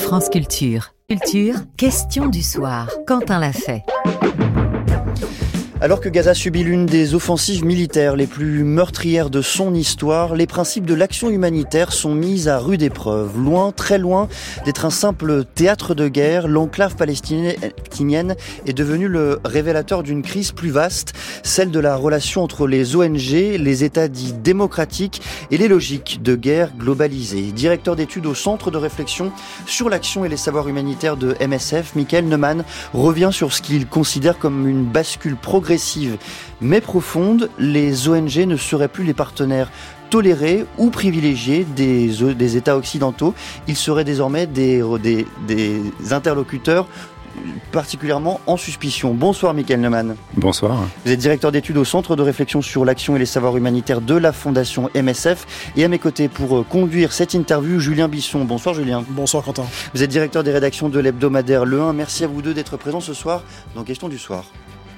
France Culture. Culture, question du soir. Quentin l'a fait. Alors que Gaza subit l'une des offensives militaires les plus meurtrières de son histoire, les principes de l'action humanitaire sont mis à rude épreuve. Loin, très loin d'être un simple théâtre de guerre, l'enclave palestinienne est devenue le révélateur d'une crise plus vaste, celle de la relation entre les ONG, les États dits démocratiques et les logiques de guerre globalisée. Directeur d'études au Centre de réflexion sur l'action et les savoirs humanitaires de MSF, Michael Neumann revient sur ce qu'il considère comme une bascule progressive mais profonde. Les ONG ne seraient plus les partenaires tolérés ou privilégiés des États occidentaux. Ils seraient désormais des interlocuteurs particulièrement en suspicion. Bonsoir Michael Neumann. Bonsoir. Vous êtes directeur d'études au Centre de réflexion sur l'action et les savoirs humanitaires de la Fondation MSF. Et à mes côtés pour conduire cette interview, Julien Bisson. Bonsoir Julien. Bonsoir Quentin. Vous êtes directeur des rédactions de l'hebdomadaire Le 1. Merci à vous deux d'être présents ce soir dans Question du soir.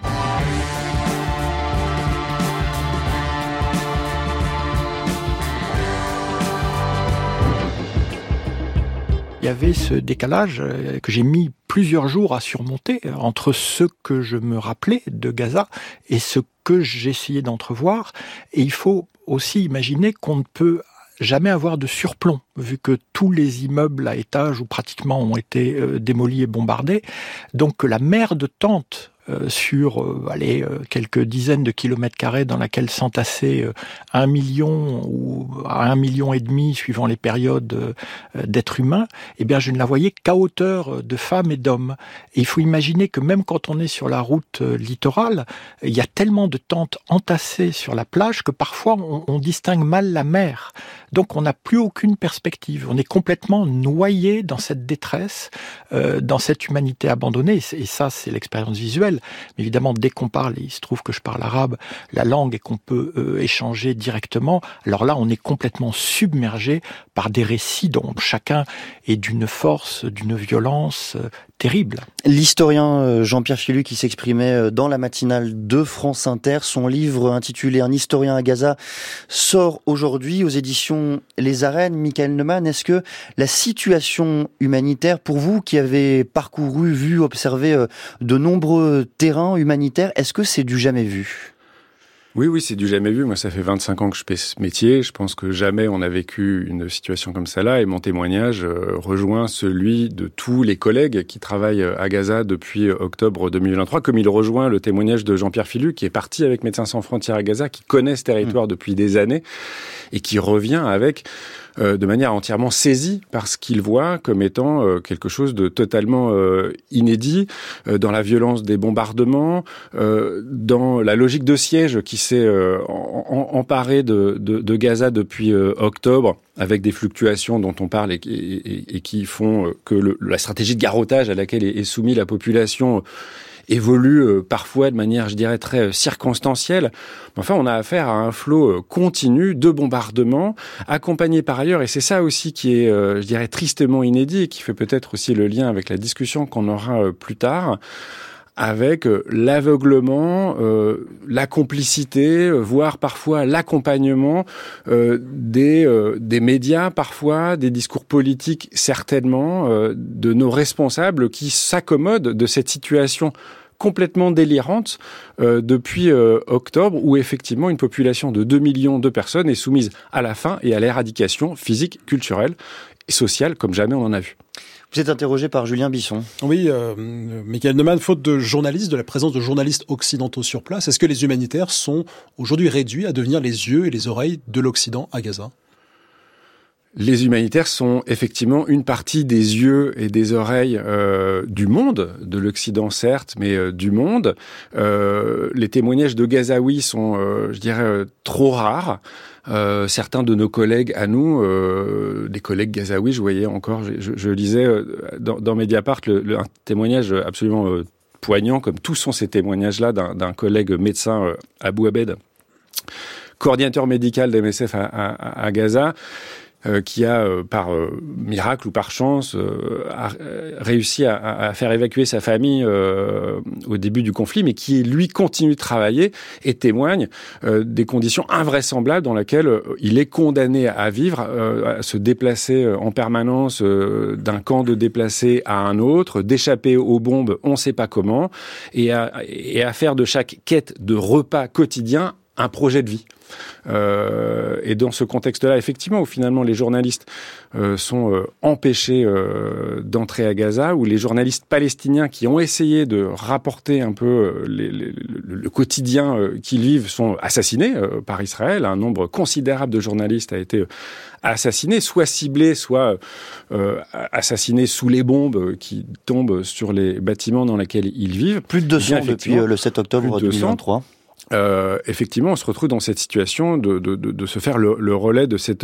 Il y avait ce décalage que j'ai mis plusieurs jours à surmonter entre ce que je me rappelais de Gaza et ce que j'essayais d'entrevoir. Et il faut aussi imaginer qu'on ne peut jamais avoir de surplomb, vu que tous les immeubles à étages ou pratiquement ont été démolis et bombardés. Donc que la mer de tentes sur quelques dizaines de kilomètres carrés dans laquelle s'entassaient 1 million ou 1,5 million suivant les périodes d'êtres humains, eh bien je ne la voyais qu'à hauteur de femmes et d'hommes. Et il faut imaginer que même quand on est sur la route littorale, il y a tellement de tentes entassées sur la plage que parfois on distingue mal la mer. Donc on n'a plus aucune perspective. On est complètement noyé dans cette détresse, dans cette humanité abandonnée. Et ça, c'est l'expérience visuelle. Mais évidemment, dès qu'on parle, et il se trouve que je parle arabe, la langue, et qu'on peut échanger directement, alors là, on est complètement submergé par des récits dont chacun est d'une force, d'une violence terrible. L'historien Jean-Pierre Filu qui s'exprimait dans la matinale de France Inter, son livre intitulé « Un historien à Gaza » sort aujourd'hui aux éditions Les Arènes. Michael Neumann, est-ce que la situation humanitaire, pour vous qui avez parcouru, vu, observé de nombreux terrains humanitaires, est-ce que c'est du jamais vu ? Oui, c'est du jamais vu. Moi, ça fait 25 ans que je fais ce métier. Je pense que jamais on a vécu une situation comme ça-là. Et mon témoignage rejoint celui de tous les collègues qui travaillent à Gaza depuis octobre 2023, comme il rejoint le témoignage de Jean-Pierre Filu, qui est parti avec Médecins sans frontières à Gaza, qui connaît ce territoire depuis des années et qui revient avec de manière entièrement saisie par ce qu'il voit comme étant quelque chose de totalement inédit dans la violence des bombardements, dans la logique de siège qui s'est emparée de Gaza depuis octobre, avec des fluctuations dont on parle et qui font que la stratégie de garrottage à laquelle est soumise la population évolue parfois de manière, je dirais, très circonstancielle. Enfin, on a affaire à un flot continu de bombardements, accompagné par ailleurs, et c'est ça aussi qui est, je dirais, tristement inédit, et qui fait peut-être aussi le lien avec la discussion qu'on aura plus tard, avec l'aveuglement, la complicité, voire parfois l'accompagnement des médias, parfois des discours politiques, certainement, de nos responsables qui s'accommodent de cette situation complètement délirante depuis octobre, où effectivement une population de 2 millions de personnes est soumise à la faim et à l'éradication physique, culturelle et sociale comme jamais on en a vu. Vous êtes interrogé par Julien Bisson. Oui, Michael Neumann, faute de journalistes, de la présence de journalistes occidentaux sur place, est-ce que les humanitaires sont aujourd'hui réduits à devenir les yeux et les oreilles de l'Occident à Gaza ? Les humanitaires sont effectivement une partie des yeux et des oreilles du monde, de l'Occident certes, mais du monde. Les témoignages de Gazaouis sont, je dirais, trop rares. Certains de nos collègues à nous, des collègues gazaouis, je voyais encore, je lisais dans Mediapart un témoignage absolument poignant, comme tous sont ces témoignages-là, d'un collègue médecin, Abou Abed, coordinateur médical d'MSF à Gaza, qui a, par miracle ou par chance, a réussi à faire évacuer sa famille au début du conflit, mais qui, lui, continue de travailler et témoigne des conditions invraisemblables dans lesquelles il est condamné à vivre, à se déplacer en permanence d'un camp de déplacés à un autre, d'échapper aux bombes, on ne sait pas comment, et à faire de chaque quête de repas quotidien un projet de vie. Et dans ce contexte-là, effectivement, où finalement les journalistes sont empêchés d'entrer à Gaza, où les journalistes palestiniens qui ont essayé de rapporter un peu le quotidien qu'ils vivent sont assassinés par Israël. Un nombre considérable de journalistes a été assassiné, soit ciblés, soit assassinés sous les bombes qui tombent sur les bâtiments dans lesquels ils vivent. Plus de 200 depuis le 7 octobre 2023. Effectivement, on se retrouve dans cette situation de se faire le relais de cette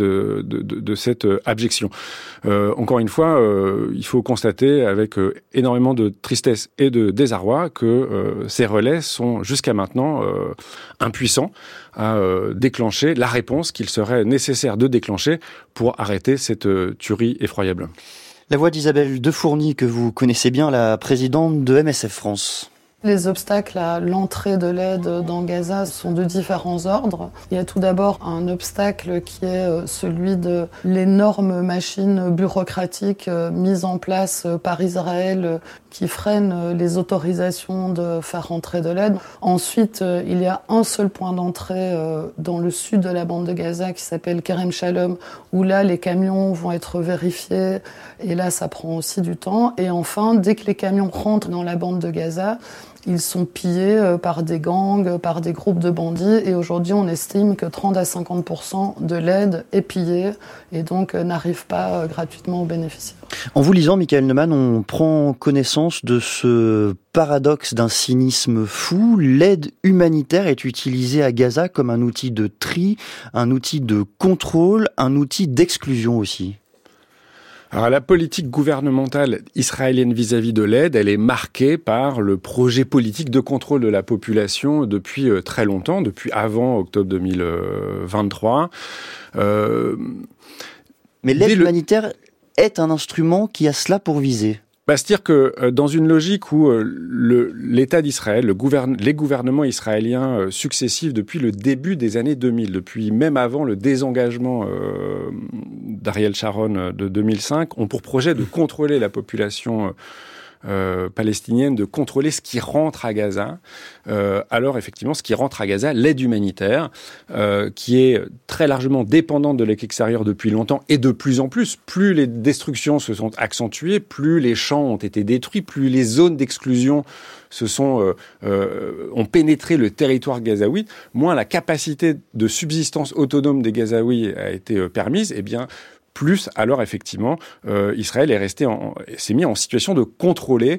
abjection. Encore une fois, il faut constater avec énormément de tristesse et de désarroi que ces relais sont jusqu'à maintenant impuissants à déclencher la réponse qu'il serait nécessaire de déclencher pour arrêter cette tuerie effroyable. La voix d'Isabelle Defourny, que vous connaissez bien, la présidente de MSF France. Les obstacles à l'entrée de l'aide dans Gaza sont de différents ordres. Il y a tout d'abord un obstacle qui est celui de l'énorme machine bureaucratique mise en place par Israël qui freine les autorisations de faire rentrer de l'aide. Ensuite, il y a un seul point d'entrée dans le sud de la bande de Gaza qui s'appelle Kerem Shalom, où là, les camions vont être vérifiés et là, ça prend aussi du temps. Et enfin, dès que les camions rentrent dans la bande de Gaza, ils sont pillés par des gangs, par des groupes de bandits. Et aujourd'hui, on estime que 30 à 50% de l'aide est pillée et donc n'arrive pas gratuitement aux bénéficiaires. En vous lisant, Michael Neumann, on prend connaissance de ce paradoxe d'un cynisme fou. L'aide humanitaire est utilisée à Gaza comme un outil de tri, un outil de contrôle, un outil d'exclusion aussi. Alors, la politique gouvernementale israélienne vis-à-vis de l'aide, elle est marquée par le projet politique de contrôle de la population depuis très longtemps, depuis avant octobre 2023. Mais l'aide humanitaire est un instrument qui a cela pour viser. C'est-à-dire que dans une logique où l'État d'Israël, les gouvernements israéliens successifs depuis le début des années 2000, depuis même avant le désengagement d'Ariel Sharon de 2005, ont pour projet de contrôler la population palestinienne, de contrôler ce qui rentre à Gaza. Alors effectivement, ce qui rentre à Gaza, l'aide humanitaire, qui est très largement dépendante de l'aide extérieure depuis longtemps et de plus en plus. Plus les destructions se sont accentuées, plus les champs ont été détruits, plus les zones d'exclusion ont pénétré le territoire gazaoui, moins la capacité de subsistance autonome des Gazaouis a été permise, et bien plus, alors effectivement, Israël s'est mis en situation de contrôler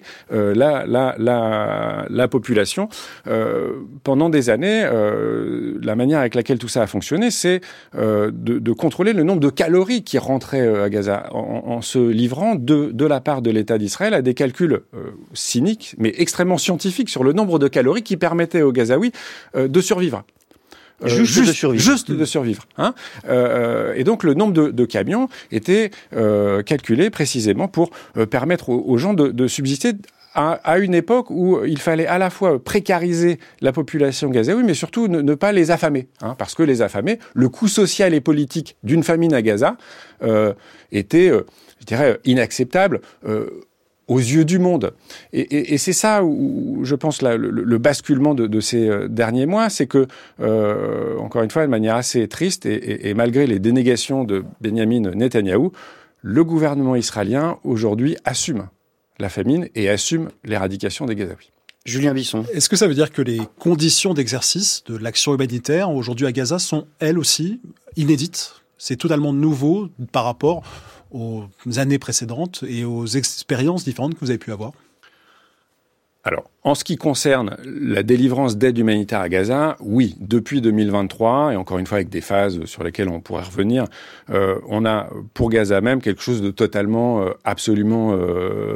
la population. Pendant des années, la manière avec laquelle tout ça a fonctionné, c'est de contrôler le nombre de calories qui rentraient à Gaza, en se livrant de la part de l'État d'Israël à des calculs cyniques, mais extrêmement scientifiques, sur le nombre de calories qui permettaient aux Gazaouis de survivre. Juste de survivre. Hein. Et donc le nombre de camions était calculé précisément pour permettre aux gens de subsister à une époque où il fallait à la fois précariser la population gazaoui, mais surtout ne pas les affamer. Hein, parce que les affamer, le coût social et politique d'une famine à Gaza était, je dirais, inacceptable aux yeux du monde. Et c'est ça où je pense le basculement de ces derniers mois, c'est que, encore une fois, de manière assez triste, et malgré les dénégations de Benyamin Netanyahou, le gouvernement israélien, aujourd'hui, assume la famine et assume l'éradication des Gazaouis. Julien Bisson. Est-ce que ça veut dire que les conditions d'exercice de l'action humanitaire aujourd'hui à Gaza sont, elles aussi, inédites ? C'est totalement nouveau par rapport aux années précédentes et aux expériences différentes que vous avez pu avoir? Alors, en ce qui concerne la délivrance d'aide humanitaire à Gaza, oui, depuis 2023, et encore une fois avec des phases sur lesquelles on pourrait revenir, on a pour Gaza même quelque chose de totalement, absolument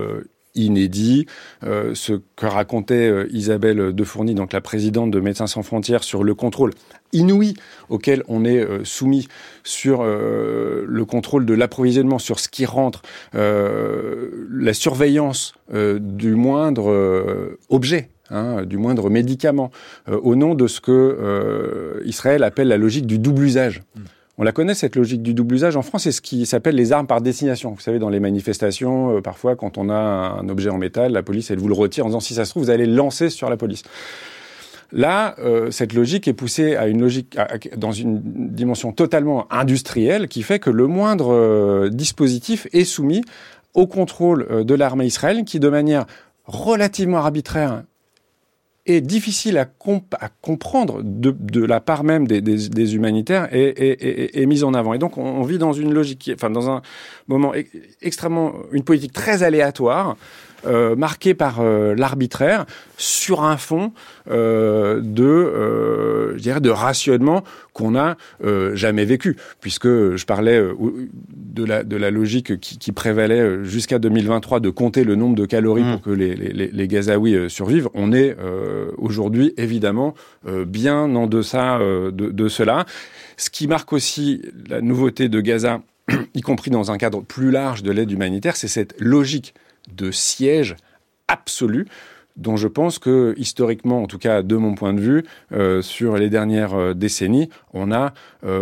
inédit. Ce que racontait Isabelle Defourny, donc la présidente de Médecins sans frontières, sur le contrôle inouï auquel on est soumis sur le contrôle de l'approvisionnement, sur ce qui rentre, la surveillance du moindre objet, du moindre médicament, au nom de ce que Israël appelle la logique du double usage. On la connaît, cette logique du double usage. En France, c'est ce qui s'appelle les armes par destination. Vous savez, dans les manifestations, parfois, quand on a un objet en métal, la police, elle vous le retire en disant, si ça se trouve, vous allez le lancer sur la police. Là, cette logique est poussée à une logique dans une dimension totalement industrielle qui fait que le moindre dispositif est soumis au contrôle de l'armée israélienne qui, de manière relativement arbitraire et difficile à comprendre de la part même des humanitaires est mise en avant. Et donc, on vit dans une logique, dans un moment extrêmement, une politique très aléatoire, marquée par l'arbitraire, sur un fond de rationnement qu'on n'a jamais vécu, puisque je parlais de la logique qui prévalait jusqu'à 2023 de compter le nombre de calories pour que les Gazaouis survivent. On est aujourd'hui évidemment bien en deçà de cela. Ce qui marque aussi la nouveauté de Gaza, y compris dans un cadre plus large de l'aide humanitaire, c'est cette logique de siège absolu dont je pense que, historiquement, en tout cas de mon point de vue, sur les dernières décennies, on n'a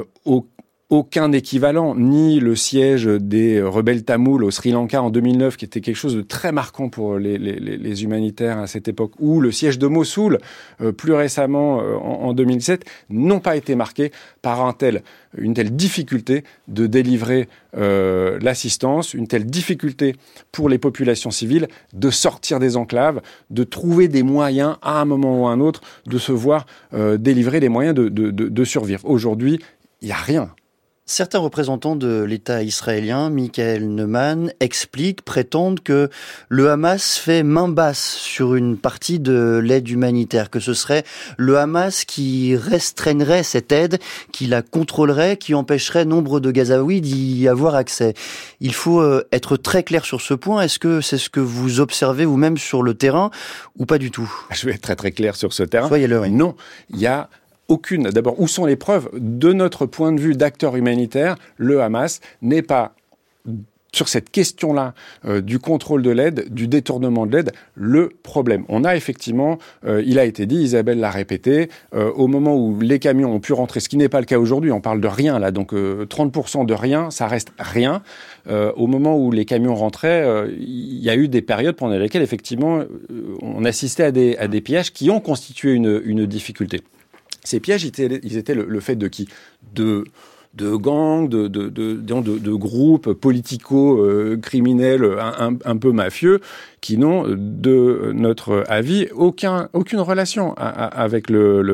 aucun équivalent, ni le siège des rebelles tamouls au Sri Lanka en 2009, qui était quelque chose de très marquant pour les humanitaires à cette époque, ou le siège de Mossoul, plus récemment en 2017, n'ont pas été marqués par une telle difficulté de délivrer l'assistance, une telle difficulté pour les populations civiles de sortir des enclaves, de trouver des moyens, à un moment ou à un autre, de se voir délivrer les moyens de survivre. Aujourd'hui, il n'y a rien. Certains représentants de l'État israélien, Michael Neumann, prétendent que le Hamas fait main basse sur une partie de l'aide humanitaire, que ce serait le Hamas qui restreindrait cette aide, qui la contrôlerait, qui empêcherait nombre de Gazaouis d'y avoir accès. Il faut être très clair sur ce point. Est-ce que c'est ce que vous observez vous-même sur le terrain ou pas du tout? Je vais être très très clair sur ce terrain. Soyez-le, oui. Non, il y a aucune. D'abord, où sont les preuves? De notre point de vue d'acteur humanitaire, le Hamas n'est pas, sur cette question-là, du contrôle de l'aide, du détournement de l'aide, le problème. On a effectivement, il a été dit, Isabelle l'a répété, au moment où les camions ont pu rentrer, ce qui n'est pas le cas aujourd'hui, on parle de rien là, donc 30% de rien, ça reste rien. Au moment où les camions rentraient, il y a eu des périodes pendant lesquelles, effectivement, on assistait à des pillages qui ont constitué une difficulté. Ces pièges, ils étaient le fait de qui? De gangs, de groupes politico-criminels un peu mafieux qui n'ont, de notre avis, aucune relation avec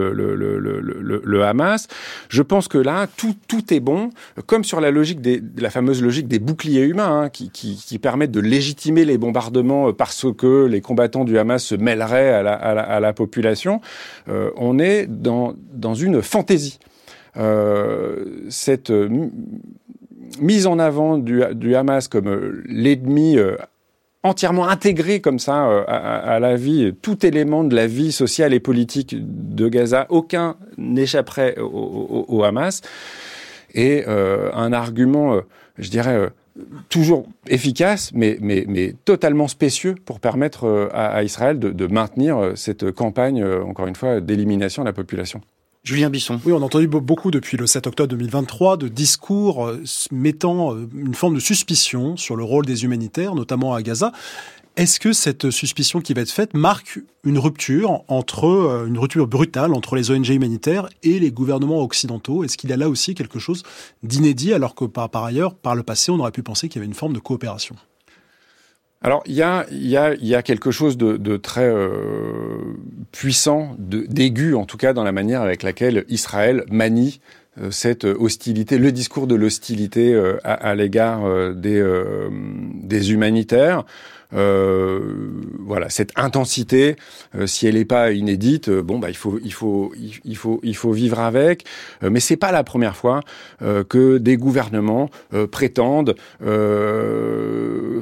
le Hamas. Je pense que là, tout est bon, comme sur la logique la fameuse logique des boucliers humains, qui permettent de légitimer les bombardements parce que les combattants du Hamas se mêleraient à la population. On est dans une fantaisie. Cette mise en avant du Hamas comme l'ennemi entièrement intégré comme ça à la vie, tout élément de la vie sociale et politique de Gaza, aucun n'échapperait au Hamas, et un argument, je dirais, toujours efficace, mais totalement spécieux pour permettre à Israël de maintenir cette campagne, encore une fois, d'élimination de la population. Julien Bisson. Oui, on a entendu beaucoup depuis le 7 octobre 2023 de discours mettant une forme de suspicion sur le rôle des humanitaires, notamment à Gaza. Est-ce que cette suspicion qui va être faite marque une rupture brutale entre les ONG humanitaires et les gouvernements occidentaux? Est-ce qu'il y a là aussi quelque chose d'inédit, alors que par ailleurs, par le passé, on aurait pu penser qu'il y avait une forme de coopération? Alors, il y a quelque chose de très puissant, d'aigu en tout cas, dans la manière avec laquelle Israël manie cette hostilité, le discours de l'hostilité à l'égard des humanitaires. Voilà, cette intensité, si elle n'est pas inédite, il faut vivre avec. Mais c'est pas la première fois que des gouvernements prétendent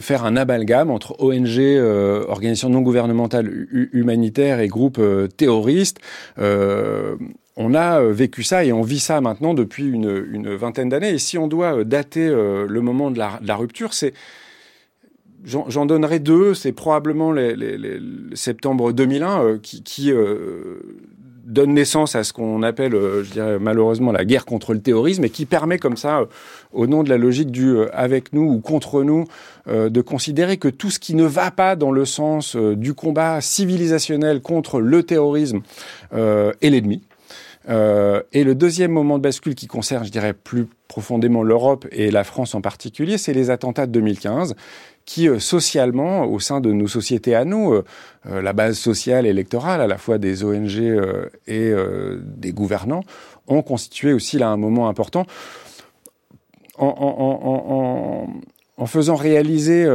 faire un amalgame entre ONG, organisations non gouvernementales humanitaires et groupes terroristes. On a vécu ça et on vit ça maintenant depuis une vingtaine d'années. Et si on doit dater le moment de la rupture, j'en donnerai deux. C'est probablement les septembre 2001 qui donne naissance à ce qu'on appelle, je dirais malheureusement, la guerre contre le terrorisme et qui permet comme ça, au nom de la logique du avec nous ou contre nous, de considérer que tout ce qui ne va pas dans le sens du combat civilisationnel contre le terrorisme est l'ennemi. Et le deuxième moment de bascule qui concerne, je dirais, plus profondément l'Europe et la France en particulier, c'est les attentats de 2015 qui, socialement, au sein de nos sociétés à nous, la base sociale et électorale, à la fois des ONG et des gouvernants, ont constitué aussi là un moment important en faisant réaliser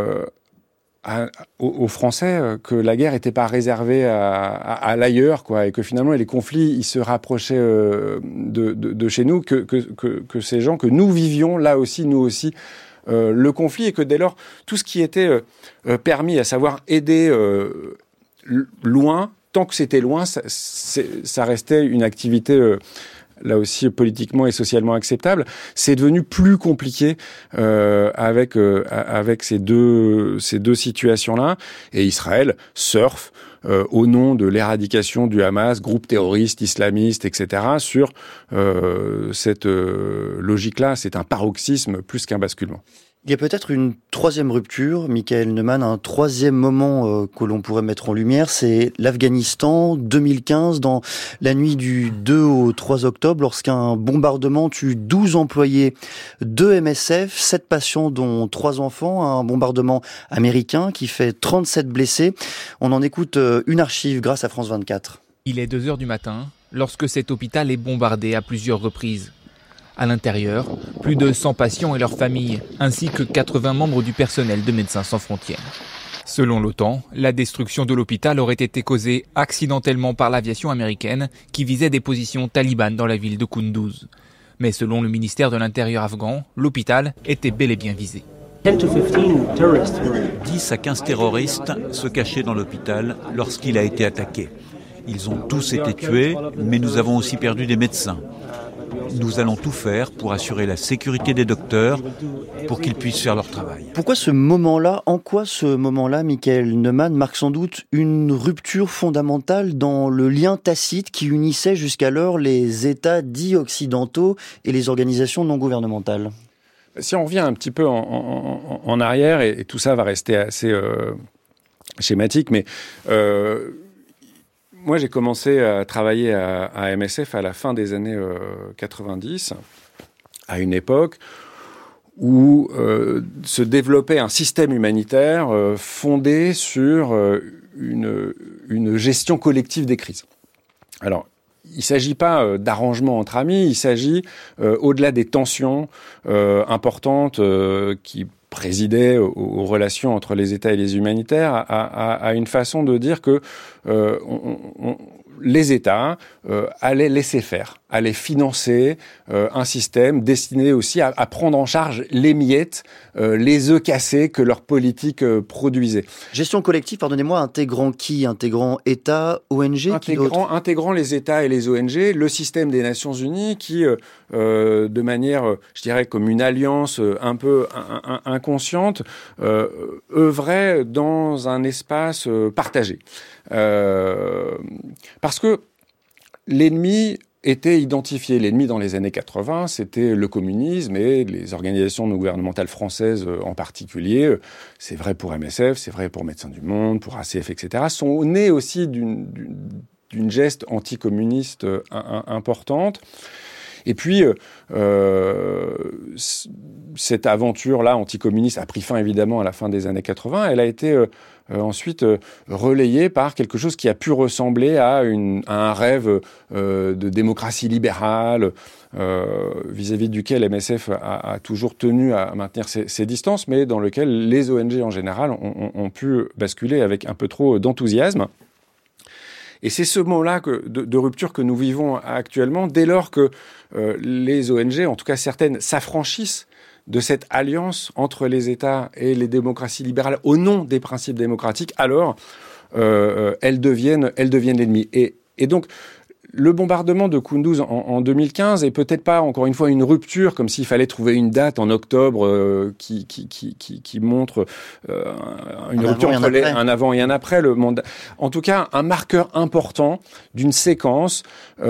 aux Français que la guerre n'était pas réservée à l'ailleurs, quoi, et que finalement les conflits ils se rapprochaient de chez nous, que ces gens, que nous vivions là aussi, nous aussi, le conflit, et que dès lors tout ce qui était permis, à savoir aider loin, tant que c'était loin, ça restait une activité là aussi politiquement et socialement acceptable. C'est devenu plus compliqué avec ces deux situations-là. Et Israël surfe au nom de l'éradication du Hamas, groupe terroriste, islamiste, etc., sur cette logique-là. C'est un paroxysme plus qu'un basculement. Il y a peut-être une troisième rupture, Michael Neumann, un troisième moment que l'on pourrait mettre en lumière, c'est l'Afghanistan 2015, dans la nuit du 2 au 3 octobre, lorsqu'un bombardement tue 12 employés de MSF, 7 patients dont 3 enfants, un bombardement américain qui fait 37 blessés. On en écoute une archive grâce à France 24. Il est 2h du matin lorsque cet hôpital est bombardé à plusieurs reprises. À l'intérieur, plus de 100 patients et leurs familles, ainsi que 80 membres du personnel de Médecins sans frontières. Selon l'OTAN, la destruction de l'hôpital aurait été causée accidentellement par l'aviation américaine qui visait des positions talibanes dans la ville de Kunduz. Mais selon le ministère de l'Intérieur afghan, l'hôpital était bel et bien visé. 10 à 15 terroristes se cachaient dans l'hôpital lorsqu'il a été attaqué. Ils ont tous été tués, mais nous avons aussi perdu des médecins. Nous allons tout faire pour assurer la sécurité des docteurs, pour qu'ils puissent faire leur travail. Pourquoi ce moment-là, en quoi ce moment-là, Michael Neumann, marque sans doute une rupture fondamentale dans le lien tacite qui unissait jusqu'alors les États dits occidentaux et les organisations non gouvernementales ? Si on revient un petit peu en arrière, et tout ça va rester assez schématique, mais moi j'ai commencé à travailler à MSF à la fin des années 90, à une époque où se développait un système humanitaire fondé sur une gestion collective des crises. Alors, il ne s'agit pas d'arrangement entre amis, il s'agit, au-delà des tensions importantes qui présidaient aux relations entre les États et les humanitaires, à une façon de dire que les États allaient laisser faire, allaient financer un système destiné aussi à prendre en charge les miettes, les œufs cassés que leur politique produisait. Gestion collective, pardonnez-moi, intégrant qui ? Intégrant États, ONG ? Intégrant les États et les ONG, le système des Nations Unies qui, de manière, je dirais, comme une alliance un peu inconsciente, œuvrait dans un espace partagé. Parce que l'ennemi était identifié. L'ennemi dans les années 80, c'était le communisme et les organisations non gouvernementales françaises en particulier. C'est vrai pour MSF, c'est vrai pour Médecins du Monde, pour ACF, etc. sont nés aussi d'une geste anticommuniste importante. Et puis, cette aventure-là anticommuniste a pris fin évidemment à la fin des années 80. Elle a été ensuite relayée par quelque chose qui a pu ressembler à un rêve de démocratie libérale, vis-à-vis duquel MSF a toujours tenu à maintenir ses distances, mais dans lequel les ONG en général ont pu basculer avec un peu trop d'enthousiasme. Et c'est ce moment-là de rupture que nous vivons actuellement, dès lors que les ONG, en tout cas certaines, s'affranchissent de cette alliance entre les États et les démocraties libérales au nom des principes démocratiques, alors elles deviennent l'ennemi. Et donc, le bombardement de Kunduz en 2015 est peut-être pas, encore une fois, une rupture, comme s'il fallait trouver une date en octobre qui montre une rupture entre un avant et un après. En tout cas, un marqueur important d'une séquence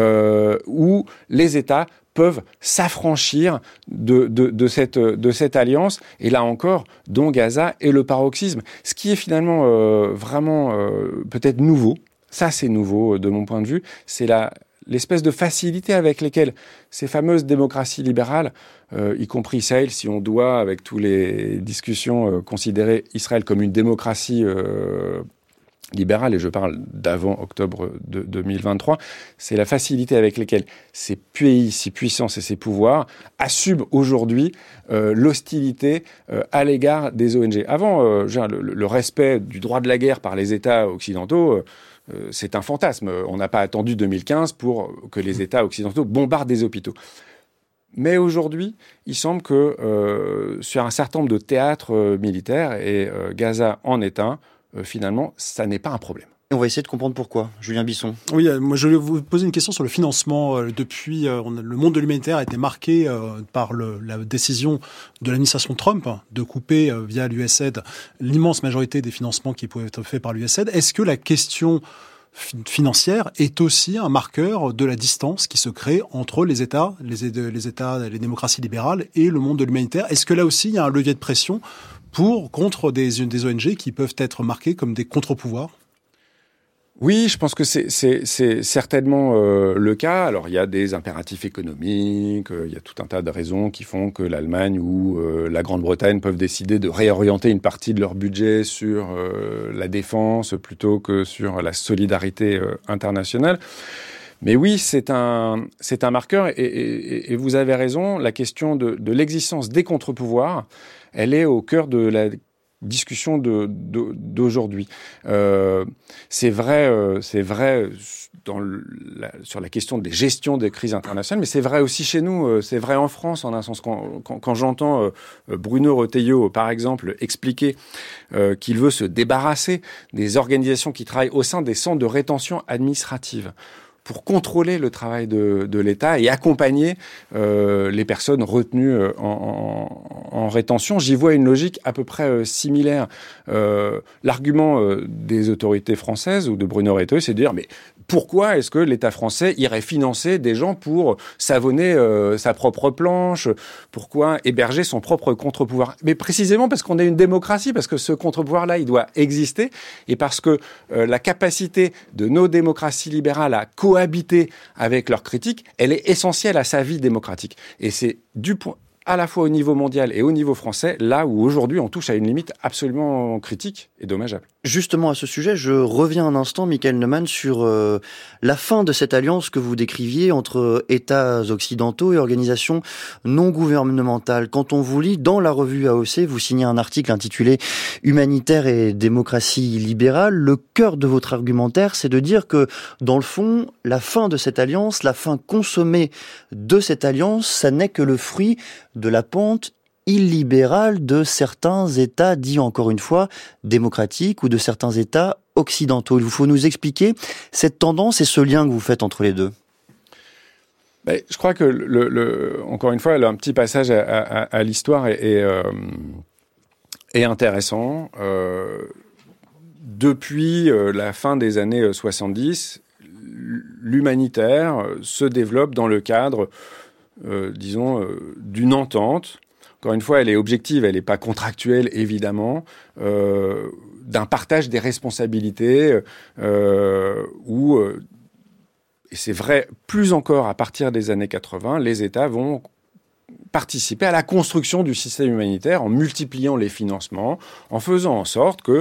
où les États peuvent s'affranchir de cette alliance, et là encore, dont Gaza est le paroxysme. Ce qui est finalement vraiment peut-être nouveau, ça c'est nouveau de mon point de vue, c'est l'espèce de facilité avec lesquelles ces fameuses démocraties libérales, y compris Israël, si on doit, avec toutes les discussions, considérer Israël comme une démocratie libérale, et je parle d'avant octobre 2023, c'est la facilité avec laquelle ces pays, ces puissances et ces pouvoirs assument aujourd'hui l'hostilité à l'égard des ONG. Avant, le respect du droit de la guerre par les États occidentaux, c'est un fantasme. On n'a pas attendu 2015 pour que les États occidentaux bombardent des hôpitaux. Mais aujourd'hui, il semble que sur un certain nombre de théâtres militaires, et Gaza en est un, finalement, ça n'est pas un problème. Et on va essayer de comprendre pourquoi. Julien Bisson. Oui, moi je voulais vous poser une question sur le financement. Depuis, le monde de l'humanitaire a été marqué par la décision de l'administration Trump de couper via l'USAID l'immense majorité des financements qui pouvaient être faits par l'USAID. Est-ce que la question financière est aussi un marqueur de la distance qui se crée entre les États, les démocraties libérales et le monde de l'humanitaire? Est-ce que là aussi il y a un levier de pression contre des ONG qui peuvent être marquées comme des contre-pouvoirs? Oui, je pense que c'est certainement le cas. Alors, il y a des impératifs économiques, il y a tout un tas de raisons qui font que l'Allemagne ou la Grande-Bretagne peuvent décider de réorienter une partie de leur budget sur la défense plutôt que sur la solidarité internationale. Mais oui, c'est un marqueur, et vous avez raison, la question de l'existence des contre-pouvoirs, elle est au cœur de la discussion d'aujourd'hui. C'est vrai sur la question des gestions des crises internationales, mais c'est vrai aussi chez nous, c'est vrai en France, en un sens. Quand j'entends Bruno Retailleau, par exemple, expliquer qu'il veut se débarrasser des organisations qui travaillent au sein des centres de rétention administrative pour contrôler le travail de l'État et accompagner les personnes retenues en rétention. J'y vois une logique à peu près similaire. L'argument des autorités françaises ou de Bruno Retailleau, c'est de dire mais pourquoi est-ce que l'État français irait financer des gens pour savonner sa propre planche? Pourquoi héberger son propre contre-pouvoir? Mais précisément parce qu'on est une démocratie, parce que ce contre-pouvoir-là, il doit exister, et parce que la capacité de nos démocraties libérales à cohabiter avec leurs critiques, elle est essentielle à sa vie démocratique. Et c'est du point à la fois au niveau mondial et au niveau français, là où aujourd'hui on touche à une limite absolument critique et dommageable. Justement, à ce sujet, je reviens un instant, Michael Neumann, sur la fin de cette alliance que vous décriviez entre États occidentaux et organisations non gouvernementales. Quand on vous lit dans la revue AOC, vous signez un article intitulé « Humanitaire et démocratie libérale ». Le cœur de votre argumentaire, c'est de dire que, dans le fond, la fin de cette alliance, la fin consommée de cette alliance, ça n'est que le fruit de la pente illibérale de certains États dits, encore une fois, démocratiques, ou de certains États occidentaux. Il vous faut nous expliquer cette tendance et ce lien que vous faites entre les deux. Je crois que, encore une fois, un petit passage à l'histoire est intéressant. Depuis la fin des années 70, l'humanitaire se développe dans le cadre, d'une entente. Encore une fois, elle est objective, elle n'est pas contractuelle, évidemment, d'un partage des responsabilités où, et c'est vrai plus encore à partir des années 80, les États vont participer à la construction du système humanitaire en multipliant les financements, en faisant en sorte que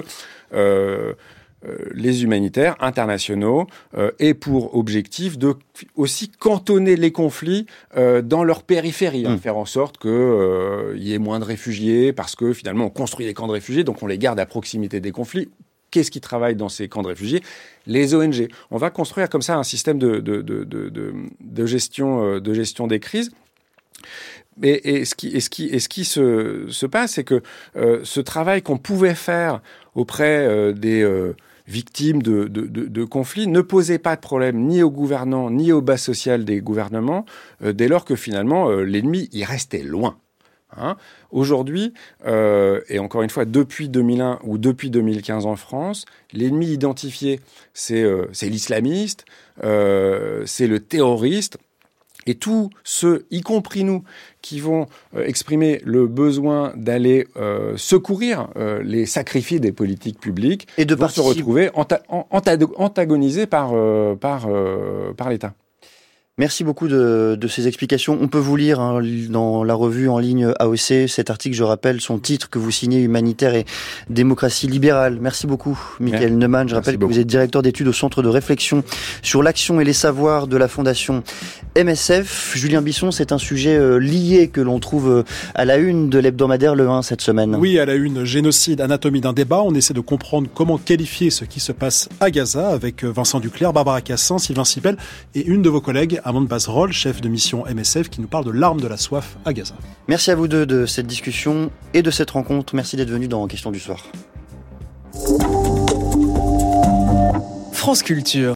les humanitaires internationaux aient pour objectif de aussi cantonner les conflits dans leur périphérie, faire en sorte qu'il y ait moins de réfugiés, parce que finalement on construit des camps de réfugiés, donc on les garde à proximité des conflits. Qu'est-ce qui travaille dans ces camps de réfugiés? Les ONG. On va construire comme ça un système de gestion des crises. Et ce qui se passe, c'est que ce travail qu'on pouvait faire auprès des victimes de conflits ne posait pas de problème ni aux gouvernants ni aux bases sociales des gouvernements, dès lors que finalement l'ennemi il restait loin. Aujourd'hui, et encore une fois, depuis 2001 ou depuis 2015 en France, l'ennemi identifié, c'est l'islamiste, c'est le terroriste, et tous ceux, y compris nous, qui vont exprimer le besoin d'aller secourir les sacrifiés des politiques publiques, et de vont se retrouver antagonisés par l'État. Merci beaucoup de ces explications. On peut vous lire dans la revue en ligne AOC cet article, je rappelle son titre que vous signez, Humanitaire et démocratie libérale. Merci beaucoup, Michael Neumann. Je rappelle que vous êtes directeur d'études au Centre de réflexion sur l'action et les savoirs de la Fondation MSF. Julien Bisson, c'est un sujet lié que l'on trouve à la une de l'hebdomadaire Le 1 cette semaine. Oui, à la une, génocide, anatomie d'un débat. On essaie de comprendre comment qualifier ce qui se passe à Gaza avec Vincent Duclerc, Barbara Cassin, Sylvain Sipel et une de vos collègues, Amande Bazerolles, chef de mission MSF, qui nous parle de l'arme de la soif à Gaza. Merci à vous deux de cette discussion et de cette rencontre. Merci d'être venus dans Question du soir. France Culture.